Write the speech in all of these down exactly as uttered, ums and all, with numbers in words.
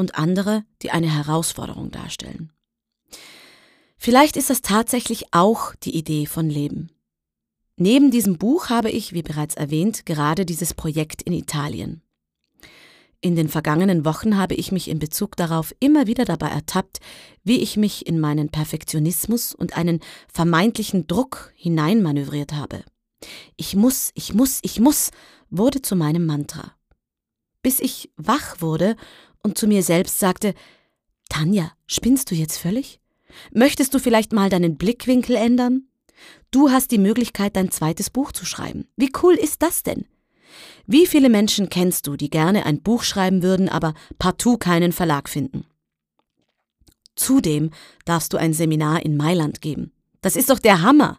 und andere, die eine Herausforderung darstellen. Vielleicht ist das tatsächlich auch die Idee von Leben. Neben diesem Buch habe ich, wie bereits erwähnt, gerade dieses Projekt in Italien. In den vergangenen Wochen habe ich mich in Bezug darauf immer wieder dabei ertappt, wie ich mich in meinen Perfektionismus und einen vermeintlichen Druck hineinmanövriert habe. Ich muss, ich muss, ich muss, wurde zu meinem Mantra. Bis ich wach wurde und zu mir selbst sagte, Tanja, spinnst du jetzt völlig? Möchtest du vielleicht mal deinen Blickwinkel ändern? Du hast die Möglichkeit, dein zweites Buch zu schreiben. Wie cool ist das denn? Wie viele Menschen kennst du, die gerne ein Buch schreiben würden, aber partout keinen Verlag finden? Zudem darfst du ein Seminar in Mailand geben. Das ist doch der Hammer!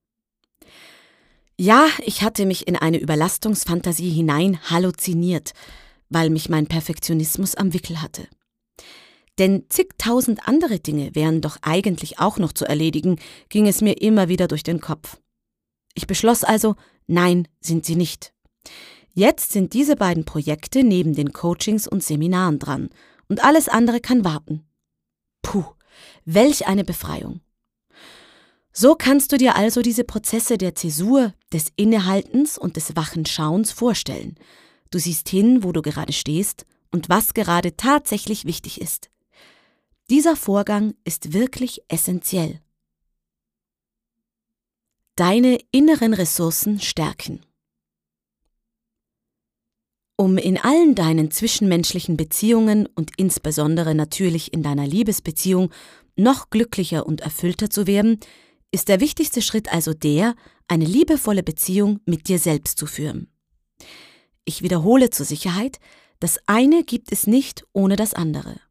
Ja, ich hatte mich in eine Überlastungsfantasie hinein halluziniert, weil mich mein Perfektionismus am Wickel hatte. Denn zigtausend andere Dinge wären doch eigentlich auch noch zu erledigen, ging es mir immer wieder durch den Kopf. Ich beschloss also, nein, sind sie nicht. Jetzt sind diese beiden Projekte neben den Coachings und Seminaren dran und alles andere kann warten. Puh, welch eine Befreiung. So kannst du dir also diese Prozesse der Zäsur, des Innehaltens und des wachen Schauens vorstellen. Du siehst hin, wo du gerade stehst und was gerade tatsächlich wichtig ist. Dieser Vorgang ist wirklich essentiell. Deine inneren Ressourcen stärken. Um in allen deinen zwischenmenschlichen Beziehungen und insbesondere natürlich in deiner Liebesbeziehung noch glücklicher und erfüllter zu werden, ist der wichtigste Schritt also der, eine liebevolle Beziehung mit dir selbst zu führen. Ich wiederhole zur Sicherheit, das eine gibt es nicht ohne das andere.